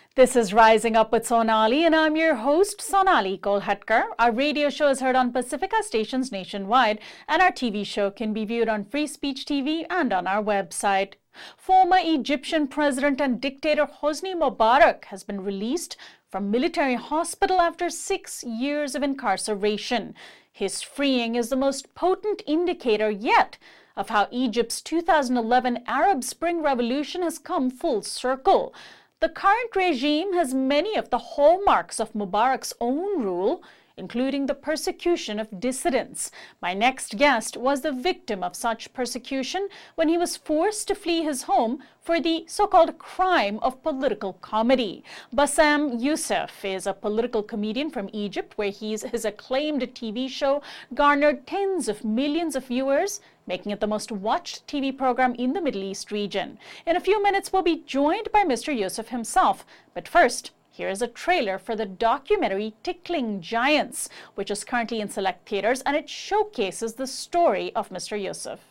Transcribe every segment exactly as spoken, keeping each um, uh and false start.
This is Rising Up with Sonali, and I'm your host, Sonali Kolhatkar. Our radio show is heard on Pacifica stations nationwide, and our T V show can be viewed on Free Speech T V and on our website. Former Egyptian President and dictator Hosni Mubarak has been released from military hospital after six years of incarceration. His freeing is the most potent indicator yet of how Egypt's two thousand eleven Arab Spring Revolution has come full circle. The current regime has many of the hallmarks of Mubarak's own rule, including the persecution of dissidents. My next guest was the victim of such persecution when he was forced to flee his home for the so-called crime of political comedy. Bassem Youssef is a political comedian from Egypt, where he's, his acclaimed T V show garnered tens of millions of viewers, making it the most watched T V program in the Middle East region. In a few minutes, we'll be joined by Mister Youssef himself. But first, here is a trailer for the documentary Tickling Giants, which is currently in select theaters, and it showcases the story of Mister Youssef.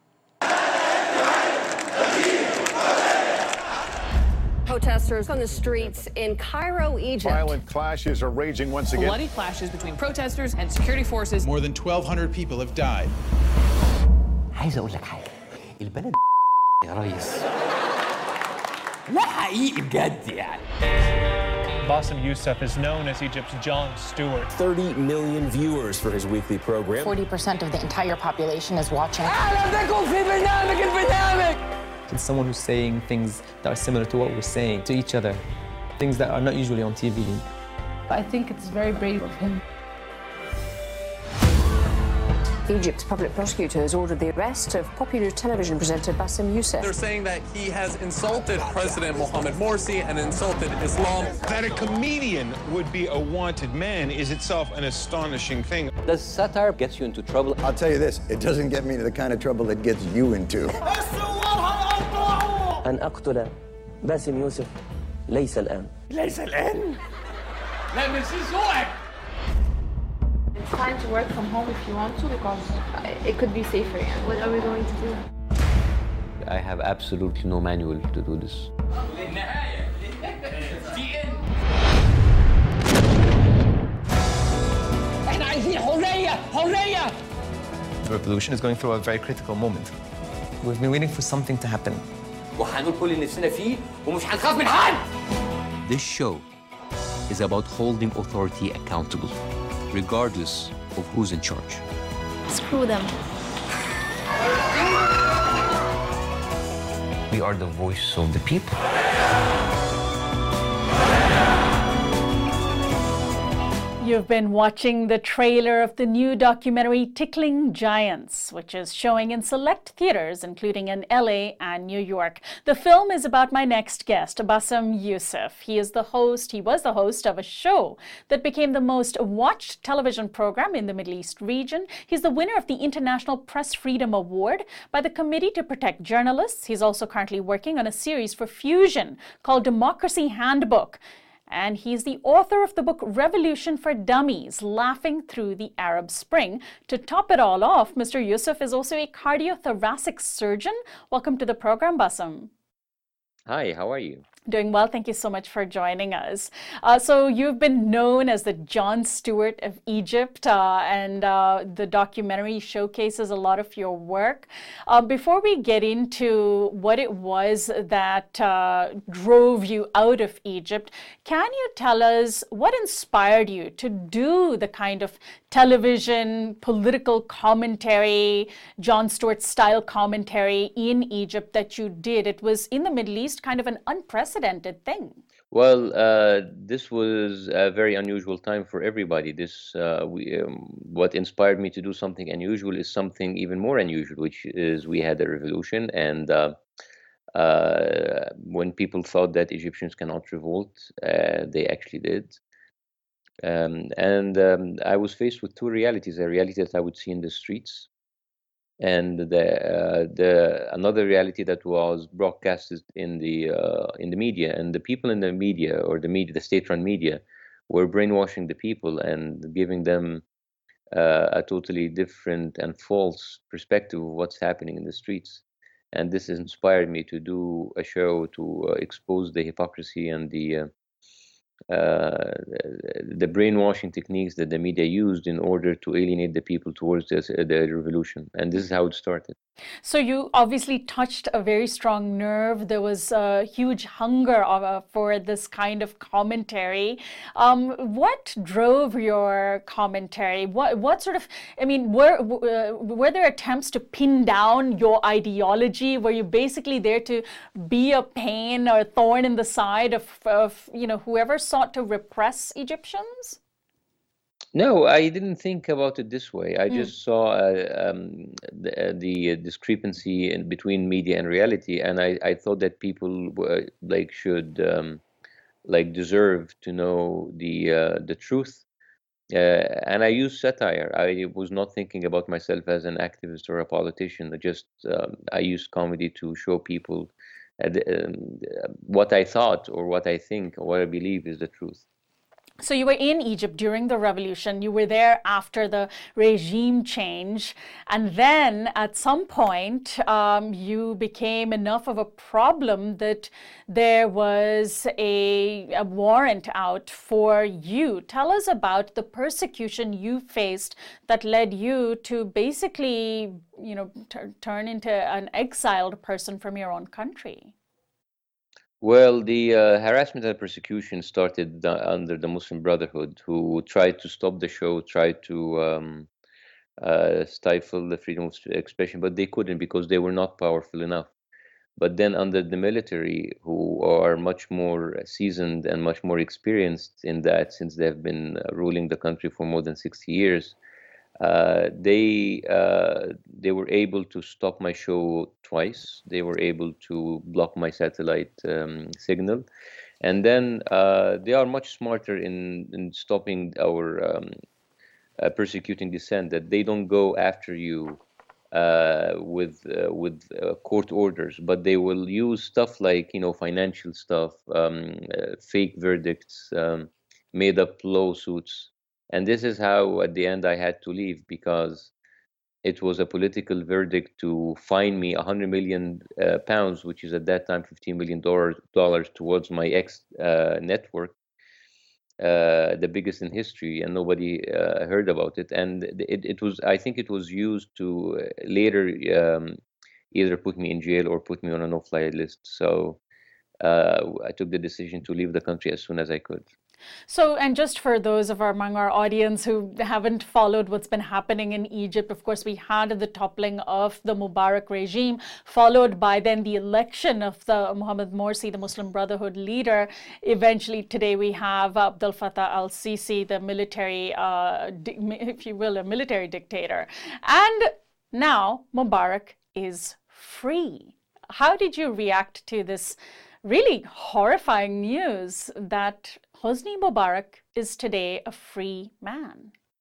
Protesters on the streets in Cairo, Egypt. Violent clashes are raging once again. Bloody clashes between protesters and security forces. More than twelve hundred people have died. عايز اقول لك حاجه البلد يا ريس لا حقيقي بجد يعني. Bassem Youssef is known as Egypt's Jon Stewart. thirty million viewers for his weekly program. forty percent of the entire population is watching. It's someone who's saying things that are similar to what we're saying to each other, things that are not usually on T V. I think it's very brave of him. Egypt's public prosecutor has ordered the arrest of popular television presenter Bassem Youssef. They're saying that he has insulted President Mohamed Morsi and insulted Islam. That a comedian would be a wanted man is itself an astonishing thing. Does satire get you into trouble? I'll tell you this, it doesn't get me into the kind of trouble it gets you into. أن أقتل باسم يوسف ليس الآن. ليس الآن. It's fine to work from home if you want to, because it could be safer. Yeah. What are we going to do? I have absolutely no manual to do this. The revolution is going through a very critical moment. We've been waiting for something to happen. وهنقول كل اللي نفسنا فيه ومش هنخاف من حد. This show is about holding authority accountable, regardless of who's in charge. Screw them. We are the voice of the people. You've been watching the trailer of the new documentary Tickling Giants, which is showing in select theaters, including in L A and New York. The film is about my next guest, Bassem Youssef. He is the host, he was the host of a show that became the most watched television program in the Middle East region. He's the winner of the International Press Freedom Award by the Committee to Protect Journalists. He's also currently working on a series for Fusion called Democracy Handbook. And he's the author of the book Revolution for Dummies, Laughing Through the Arab Spring. To top it all off, Mister Youssef is also a cardiothoracic surgeon. Welcome to the program, Bassem. Hi, how are you? Doing well. Thank you so much for joining us. Uh, so you've been known as the Jon Stewart of Egypt, uh, and uh, the documentary showcases a lot of your work. Uh, before we get into what it was that uh, drove you out of Egypt, can you tell us what inspired you to do the kind of television, political commentary, Jon Stewart style commentary in Egypt that you did? It was in the Middle East, kind of an unprecedented thing. Well, uh, this was a very unusual time for everybody. This, uh, we, um, what inspired me to do something unusual is something even more unusual, which is we had a revolution, and uh, uh, when people thought that Egyptians cannot revolt, uh, they actually did. Um, and um, I was faced with two realities: a reality that I would see in the streets, and the uh, the another reality that was broadcasted in the uh, in the media. And the people in the media, or the media, the state-run media, were brainwashing the people and giving them uh, a totally different and false perspective of what's happening in the streets. And this inspired me to do a show to uh, expose the hypocrisy and the uh, uh, the brainwashing techniques that the media used in order to alienate the people towards this, the revolution. And this is how it started. So you obviously touched a very strong nerve. There was a huge hunger of, uh, for this kind of commentary. Um, what drove your commentary? What, what sort of, I mean, were, uh, were there attempts to pin down your ideology? Were you basically there to be a pain or thorn in the side of, of you know, whoever sought to repress Egyptians? No, I didn't think about it this way. I mm. just saw uh, um, the, uh, the discrepancy in between media and reality, and I, I thought that people were, like should um, like deserve to know the uh, the truth. Uh, and I used satire. I was not thinking about myself as an activist or a politician. I just um, I used comedy to show people uh, the, um, what I thought or what I think or what I believe is the truth. So you were in Egypt during the revolution, you were there after the regime change, and then at some point um, you became enough of a problem that there was a, a warrant out for you. Tell us about the persecution you faced that led you to basically, you know, turn into an exiled person from your own country. Well, the uh, harassment and persecution started uh, under the Muslim Brotherhood, who tried to stop the show, tried to um, uh, stifle the freedom of expression, but they couldn't because they were not powerful enough. But then under the military, who are much more seasoned and much more experienced in that, since they've been ruling the country for more than sixty years, Uh, they uh, they were able to stop my show twice. They were able to block my satellite um, signal, and then uh, they are much smarter in, in stopping our um, uh, persecuting dissent. That they don't go after you uh, with uh, with uh, court orders, but they will use stuff like you know financial stuff, um, uh, fake verdicts, um, made up lawsuits. And this is how, at the end, I had to leave, because it was a political verdict to fine me one hundred million uh, pounds, which is at that time fifteen million dollars towards my ex uh, network, uh, the biggest in history, and nobody uh, heard about it. And it, it was, I think it was used to later um, either put me in jail or put me on a no-fly list. So uh, I took the decision to leave the country as soon as I could. So, and just for those of our among our audience who haven't followed what's been happening in Egypt, of course, we had the toppling of the Mubarak regime, followed by then the election of the Mohammed Morsi, the Muslim Brotherhood leader. Eventually, today we have Abdel Fattah al-Sisi, the military, uh, if you will, a military dictator. And now Mubarak is free. How did you react to this really horrifying news that Hosni Mubarak is today a free man?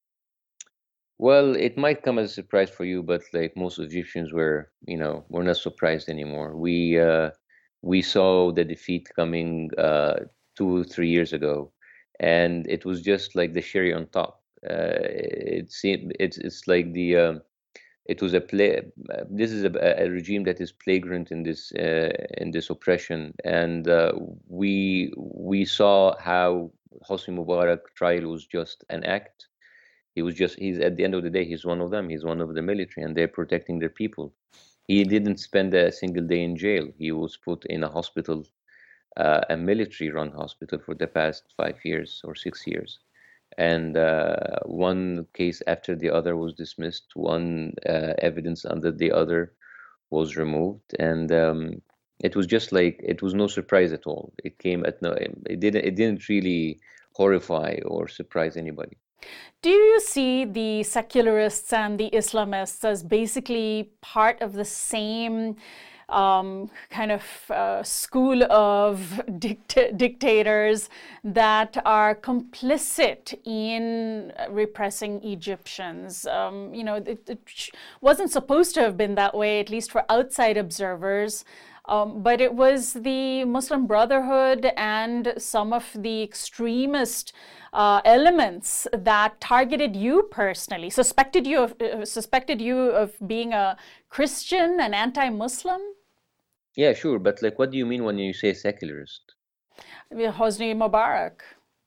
Well, it might come as a surprise for you, but like most Egyptians were, you know, we're not surprised anymore. We uh, we saw the defeat coming uh, two, three years ago, and it was just like the cherry on top. Uh, it seemed it's it's like the um, it was a play. Uh, this is a, a regime that is flagrant in this uh, in this oppression, and uh, we we saw how Hosni Mubarak trial was just an act. He was just he's at the end of the day he's one of them. He's one of the military, and they're protecting their people. He didn't spend a single day in jail. He was put in a hospital, uh, a military-run hospital, for the past five years or six years. And uh, one case after the other was dismissed. One uh, evidence under the other was removed, and um, it was just like it was no surprise at all. It came at no. It didn't. It didn't really horrify or surprise anybody. Do you see the secularists and the Islamists as basically part of the same Um, kind of uh, school of dict dictators that are complicit in repressing Egyptians? Um, you know, it, it wasn't supposed to have been that way, at least for outside observers. Um, but it was the Muslim Brotherhood and some of the extremist uh, elements that targeted you personally, suspected you of, uh, suspected you of being a Christian, an anti-Muslim. Yeah, sure. But like, what do you mean when you say secularist? Hosni Mubarak.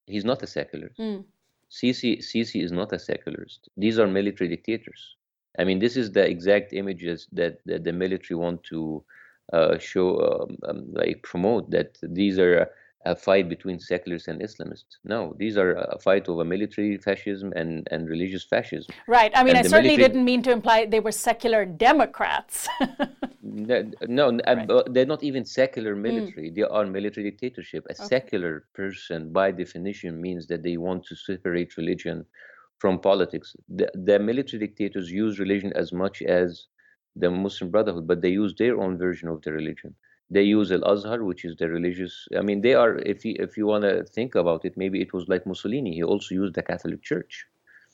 He's not a secularist. Mm. Sisi, Sisi is not a secularist. These are military dictators. I mean, this is the exact images that, that the military want to uh, show, um, um, like promote, that these are a fight between secularists and Islamists. No, these are a fight over military fascism and, and religious fascism. Right. I mean, and I certainly military... didn't mean to imply they were secular Democrats. No, no right. uh, they're not even secular military. Mm. They are military dictatorship. A okay. secular person, by definition, means that they want to separate religion from politics. The, the military dictators use religion as much as the Muslim Brotherhood, but they use their own version of the religion. They use Al-Azhar, which is the religious. I mean, they are. If you if you want to think about it, maybe it was like Mussolini. He also used the Catholic Church.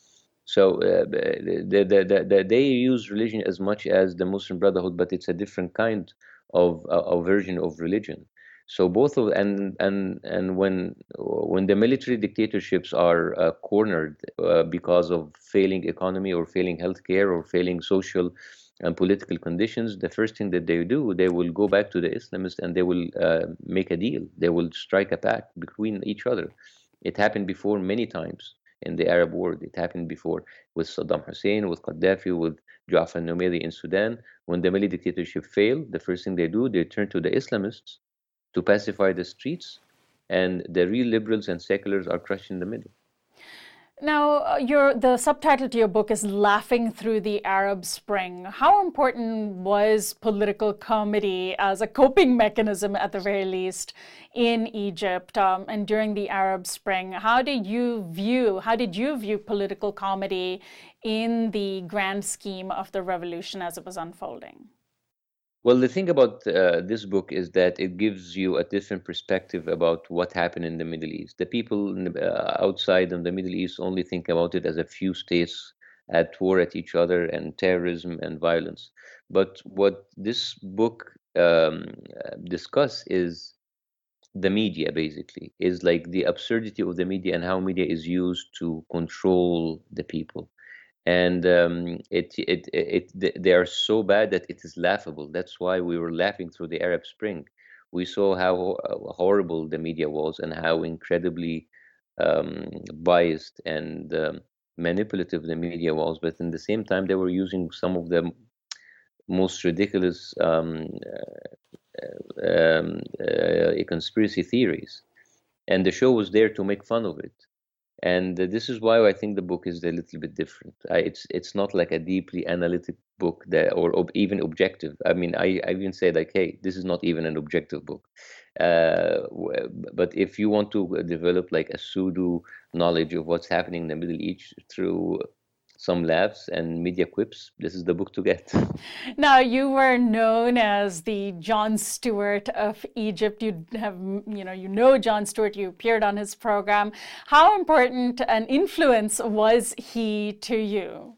So uh, the, the, the, the, they use religion as much as the Muslim Brotherhood, but it's a different kind of uh, a version of religion. So both of and and and when when the military dictatorships are uh, cornered uh, because of failing economy or failing healthcare or failing social and political conditions, the first thing that they do, they will go back to the Islamists and they will uh, make a deal. They will strike a pact between each other. It happened before many times in the Arab world. It happened before with Saddam Hussein, with Gaddafi, with Jafar Numeri in Sudan. When the military dictatorship failed, the first thing they do, they turn to the Islamists to pacify the streets, and the real liberals and seculars are crushed in the middle. Now, uh, your, the subtitle to your book is Laughing Through the Arab Spring. How important was political comedy as a coping mechanism, at the very least, in Egypt um, and during the Arab Spring? How did you view, how did you view political comedy in the grand scheme of the revolution as it was unfolding? Well, the thing about uh, this book is that it gives you a different perspective about what happened in the Middle East. The people in the, uh, outside in the Middle East only think about it as a few states at war at each other and terrorism and violence. But what this book um, discusses is the media, basically, is like the absurdity of the media and how media is used to control the people. And um, it, it, it, it, they are so bad that it is laughable. That's why we were laughing through the Arab Spring. We saw how horrible the media was and how incredibly um, biased and um, manipulative the media was. But in the same time, they were using some of the most ridiculous um, uh, um, uh, conspiracy theories. And the show was there to make fun of it. And uh, this is why I think the book is a little bit different. I, it's it's not like a deeply analytic book that, or ob even objective. I mean, I, I even say like, hey, this is not even an objective book. Uh, but if you want to develop like a pseudo knowledge of what's happening in the Middle East through some laughs and media quips, this is the book to get. Now, you were known as the Jon Stewart of Egypt. You have, you know, you know Jon Stewart. You appeared on his program. How important an influence was he to you?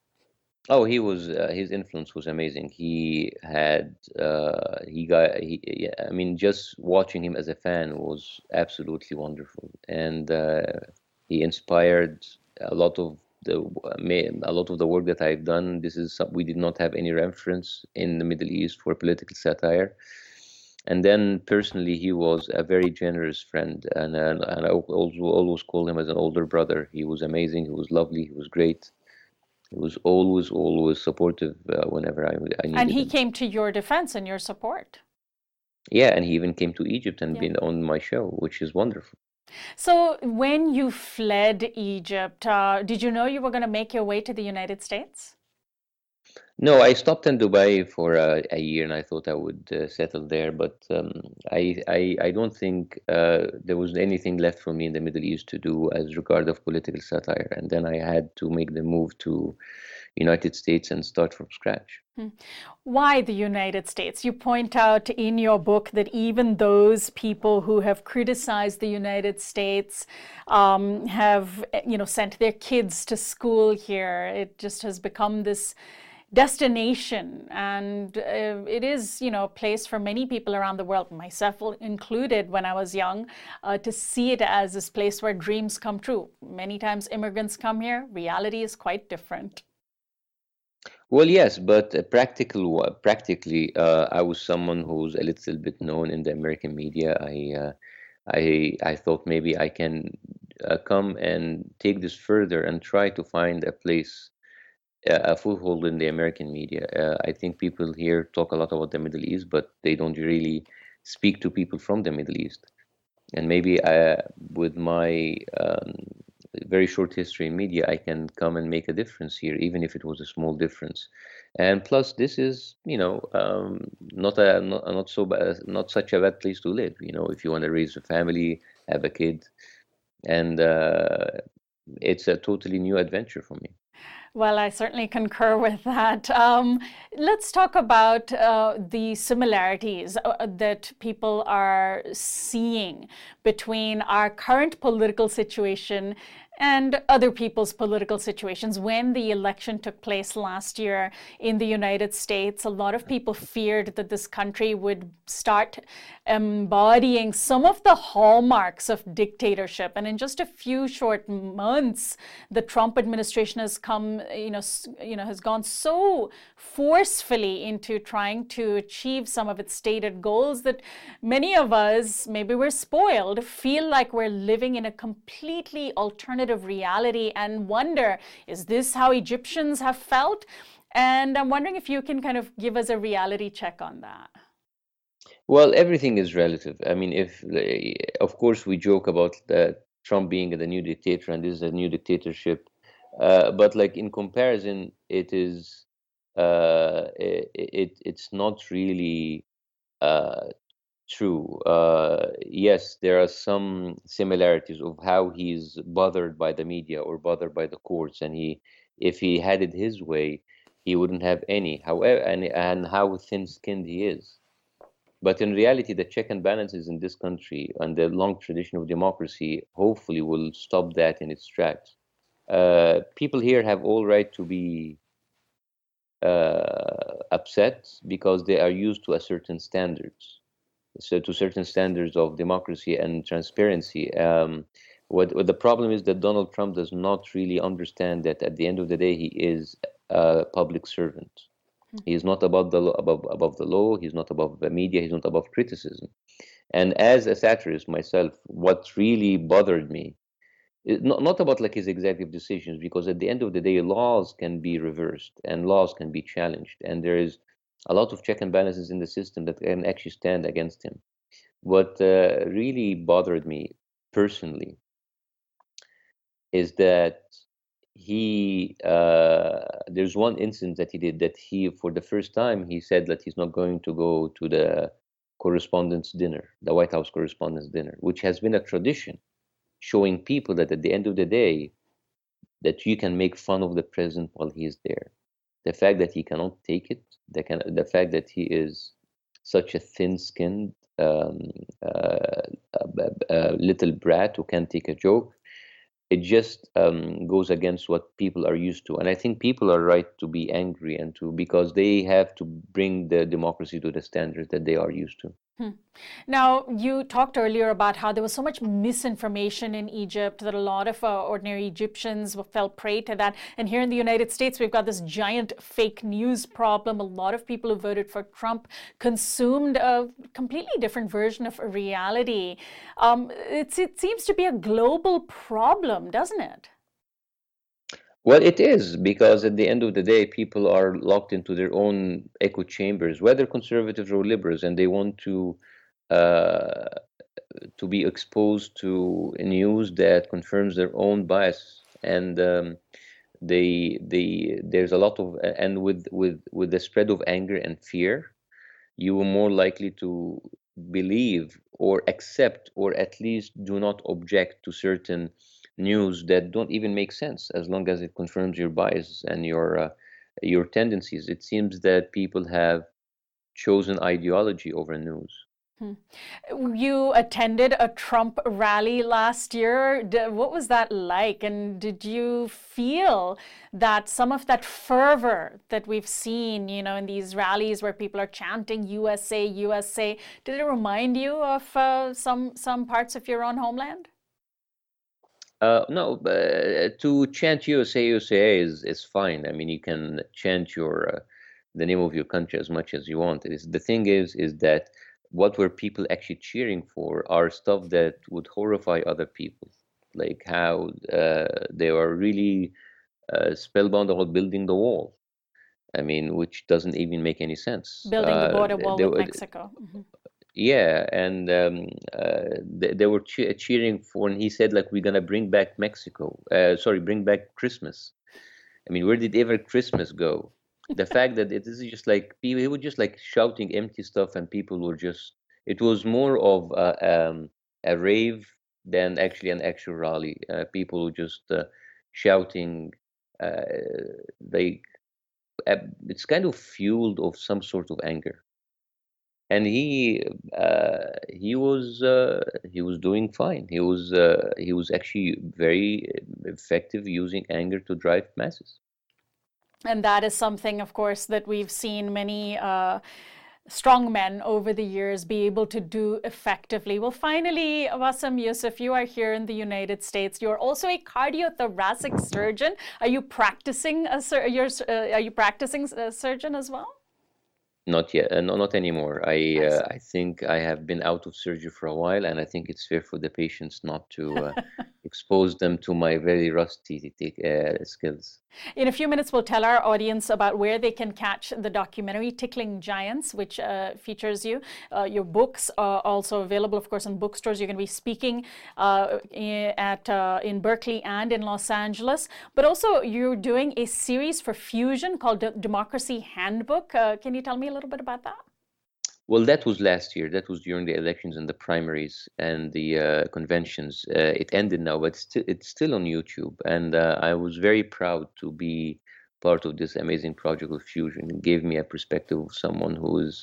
Oh, he was. Uh, his influence was amazing. He had. Uh, he got. He. Yeah, I mean, just watching him as a fan was absolutely wonderful, and uh, he inspired a lot of. The, a lot of the work that I've done, this is some, we did not have any reference in the Middle East for political satire. And then personally, he was a very generous friend, and, and, and I also always call him as an older brother. He was amazing, he was lovely, he was great. He was always, always supportive uh, whenever I, I needed And he him. came to your defense and your support. Yeah, and he even came to Egypt and yeah. been on my show, which is wonderful. So when you fled Egypt, uh, did you know you were going to make your way to the United States? No, I stopped in Dubai for uh, a year, and I thought I would uh, settle there. But um, I, I, I don't think uh, there was anything left for me in the Middle East to do as regard of political satire. And then I had to make the move to United States and start from scratch. Why the United States? You point out in your book that even those people who have criticized the United States um, have, you know, sent their kids to school here. It just has become this destination, and uh, it is, you know, a place for many people around the world, myself included when I was young, uh, to see it as this place where dreams come true. Many times immigrants come here, reality is quite different. Well, yes, but uh, practical, uh, practically, uh, I was someone who's a little bit known in the American media. I, uh, I, I thought maybe I can uh, come and take this further and try to find a place, uh, a foothold in the American media. Uh, I think people here talk a lot about the Middle East, but they don't really speak to people from the Middle East. And maybe I, with my um, very short history in media, I can come and make a difference here, even if it was a small difference. And plus, this is, you know, um, not a not, not so bad, not such a bad place to live. You know, if you want to raise a family, have a kid, and uh, it's a totally new adventure for me. Well, I certainly concur with that. Um, let's talk about uh, the similarities uh, that people are seeing between our current political situation and other people's political situations. When the election took place last year in the United States, a lot of people feared that this country would start embodying some of the hallmarks of dictatorship. And in just a few short months, the Trump administration has come, you know, you know, has gone so forcefully into trying to achieve some of its stated goals that many of us, maybe we're spoiled, feel like we're living in a completely alternative reality and wonder, is this how Egyptians have felt? And I'm wondering if you can kind of give us a reality check on that. Well, everything is relative. I mean, if, of course, we joke about uh, Trump being the new dictator and this is a new dictatorship, uh, but like in comparison, it is, uh, it, it it's not really uh, true. Uh, yes, there are some similarities of how he's bothered by the media or bothered by the courts, and he, if he had it his way, he wouldn't have any. However, and and how thin-skinned he is. But in reality, the check and balances in this country and the long tradition of democracy hopefully will stop that in its tracks. Uh, people here have all right to be uh, upset because they are used to a certain standards. So to certain standards of democracy and transparency. Um, what, what the problem is that Donald Trump does not really understand that at the end of the day, he is a public servant. Mm-hmm. He is not above the, above, above the law. He's not above the media. He's not above criticism. And as a satirist myself, what really bothered me, is not, not about like his executive decisions, because at the end of the day, laws can be reversed and laws can be challenged. And there is a lot of check and balances in the system that can actually stand against him. What uh, really bothered me personally is that he, uh, there's one incident that he did that he, for the first time, he said that he's not going to go to the correspondence dinner, the White House correspondence dinner, which has been a tradition, showing people that at the end of the day, that you can make fun of the president while he's there. The fact that he cannot take it, the, can, the fact that he is such a thin-skinned um, uh, uh, uh, little brat who can't take a joke, it just um, goes against what people are used to. And I think people are right to be angry and to, because they have to bring the democracy to the standards that they are used to. Hmm. Now, you talked earlier about how there was so much misinformation in Egypt that a lot of uh, ordinary Egyptians fell prey to that. And here in the United States, we've got this giant fake news problem. A lot of people who voted for Trump consumed a completely different version of reality. Um, it's, it seems to be a global problem, doesn't it? Well, it is, because at the end of the day, people are locked into their own echo chambers, whether conservatives or liberals, and they want to uh, to be exposed to news that confirms their own bias. And um, they they there's a lot of, and with with with the spread of anger and fear, you are more likely to believe or accept, or at least do not object to certain news that don't even make sense, as long as it confirms your bias and your uh, your tendencies. It seems that people have chosen ideology over news. Hmm. You attended a Trump rally last year. What was that like? And did you feel that some of that fervor that we've seen, you know, in these rallies where people are chanting U S A, U S A, did it remind you of uh, some some parts of your own homeland? Uh, no, uh, to chant U S A, U S A is is fine. I mean, you can chant your uh, the name of your country as much as you want. It is, the thing is, is that what were people actually cheering for are stuff that would horrify other people. like how uh, they were really uh, spellbound about building the wall. I mean, which doesn't even make any sense. Building the Uh, border wall they with were- Mexico. Mhm. Yeah, and um, uh, they, they were che- cheering for, and he said, like, we're gonna bring back Mexico. Uh, sorry, bring back Christmas. I mean, where did ever Christmas go? The fact that it is just like people, he was just like shouting empty stuff, and people were just. It was more of a, um, a rave than actually an actual rally. Uh, people were just uh, shouting, uh, like uh, it's kind of fueled of some sort of anger. And he uh, he was uh, he was doing fine. He was uh, he was actually very effective using anger to drive masses. And that is something, of course, that we've seen many uh, strong men over the years be able to do effectively. Well, finally, Bassem Youssef, you are here in the United States. You're also a cardiothoracic surgeon. Are you practicing a sur- you're, uh, are you practicing a surgeon as well? Not yet, uh, no, not anymore. I uh, I think I have been out of surgery for a while, and I think it's fair for the patients not to uh, expose them to my very rusty uh, skills. In a few minutes, we'll tell our audience about where they can catch the documentary Tickling Giants, which uh, features you. Uh, your books are also available, of course, in bookstores. You're going to be speaking uh, at uh, in Berkeley and in Los Angeles. But also, you're doing a series for Fusion called D- Democracy Handbook. Uh, can you tell me a little bit about that? Well, that was last year. That was during the elections and the primaries and the uh, conventions. Uh, it ended now, but sti- it's still on YouTube. And uh, I was very proud to be part of this amazing project of Fusion. It gave me a perspective of someone who is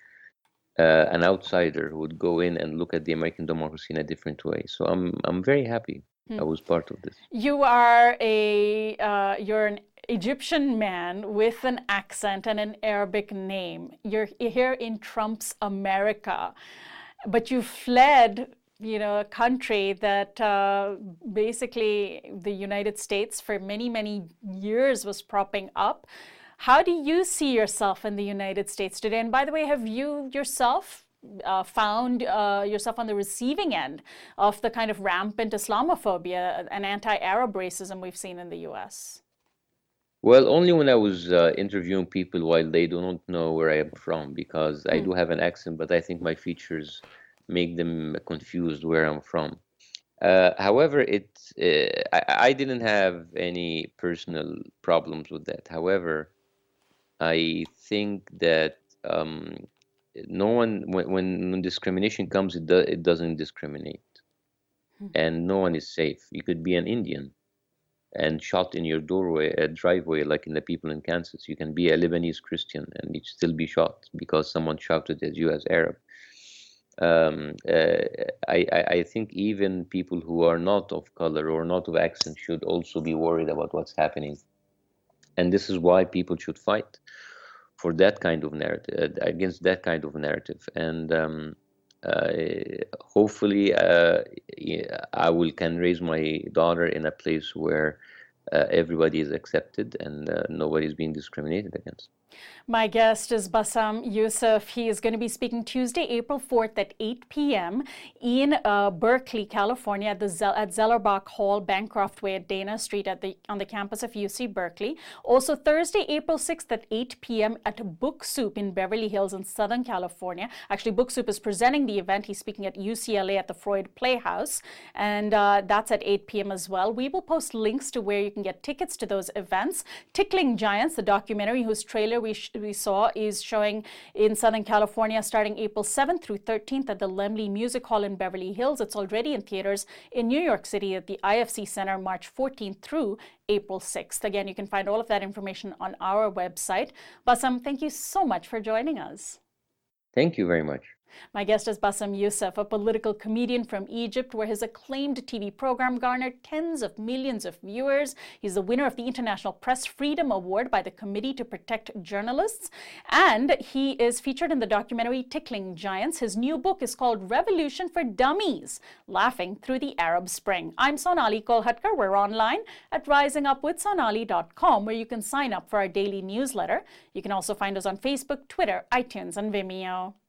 uh, an outsider who would go in and look at the American democracy in a different way. So I'm I'm very happy I was part of this. You are a uh, you're an Egyptian man with an accent and an Arabic name. You're here in Trump's America, but you fled, you know, a country that uh, basically the United States for many, many years was propping up. How do you see yourself in the United States today? And by the way, have you yourself Uh, found uh, yourself on the receiving end of the kind of rampant Islamophobia and anti-Arab racism we've seen in the U S? Well, only when I was uh, interviewing people while they do not know where I am from, because I do have an accent, but I think my features make them confused where I'm from. Uh, however, it uh, I, I didn't have any personal problems with that. However, I think that um, no one, when, when discrimination comes, it, do, it doesn't discriminate. And no one is safe. You could be an Indian and shot in your doorway, a driveway, like in the people in Kansas. You can be a Lebanese Christian and you'd still be shot because someone shouted at you as Arab. Um, uh, I, I, I think even people who are not of color or not of accent should also be worried about what's happening. And this is why people should fight for that kind of narrative, uh, against that kind of narrative. And um, uh, hopefully uh, I will can raise my daughter in a place where uh, everybody is accepted and uh, nobody is being discriminated against. My guest is Bassem Youssef. He is going to be speaking Tuesday, April fourth at eight p m in uh, Berkeley, California, at the Zell- at Zellerbach Hall, Bancroft Way at Dana Street at the on the campus of U C Berkeley. Also Thursday, April sixth at eight p m at Book Soup in Beverly Hills in Southern California. Actually, Book Soup is presenting the event. He's speaking at U C L A at the Freud Playhouse, and uh, that's at eight p m as well. We will post links to where you can get tickets to those events. Tickling Giants, the documentary whose trailer we sh- we saw is showing in Southern California starting April seventh through thirteenth at the Laemmle Music Hall in Beverly Hills. It's already in theaters in New York City at the I F C Center March fourteenth through April sixth. Again, you can find all of that information on our website. Bassem, thank you so much for joining us. Thank you very much. My guest is Bassem Youssef, a political comedian from Egypt, where his acclaimed T V program garnered tens of millions of viewers. He's the winner of the International Press Freedom Award by the Committee to Protect Journalists. And he is featured in the documentary Tickling Giants. His new book is called Revolution for Dummies, Laughing Through the Arab Spring. I'm Sonali Kolhatkar. We're online at rising up with sonali dot com, where you can sign up for our daily newsletter. You can also find us on Facebook, Twitter, iTunes, and Vimeo.